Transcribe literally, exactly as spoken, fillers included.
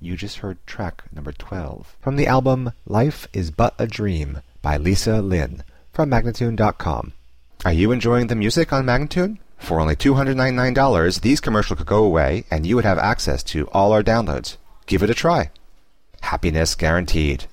You just heard track number twelve from the album Life is But a Dream by Lisa Lynn from Magnatune dot com. Are you enjoying the music on Magnatune? For only two hundred ninety-nine dollars, these commercials could go away and you would have access to all our downloads. Give it a try. Happiness guaranteed.